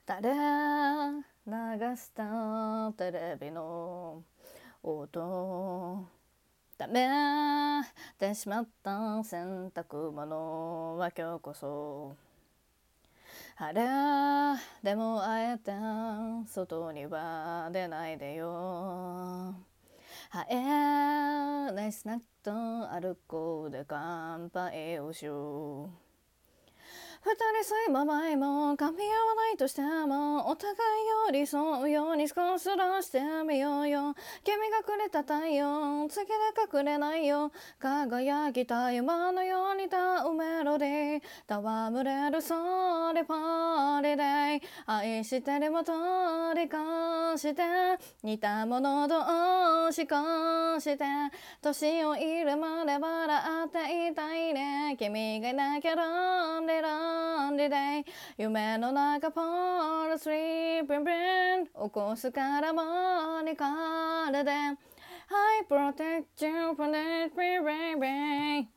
垂れ流したテレビの音、ためてしまった洗濯物は今日こそ晴れでもあえて外には出ないでよ。生えないスナックと歩こうで乾杯をしよう。二人睡魔前も噛み合わないとしてもお互い寄り添うように少しずらしてみようよ。君がくれた太陽月で隠れないよ。輝きた夢のように歌うメロディー戯れるソリパリデイ愛してるもとりかして似たもの同士こして年をいるまで笑っていたいね。君がいなきゃロンリロンリデイ夢の中ポールスリーピンブリン起こすからモニカルでI protect you from that baby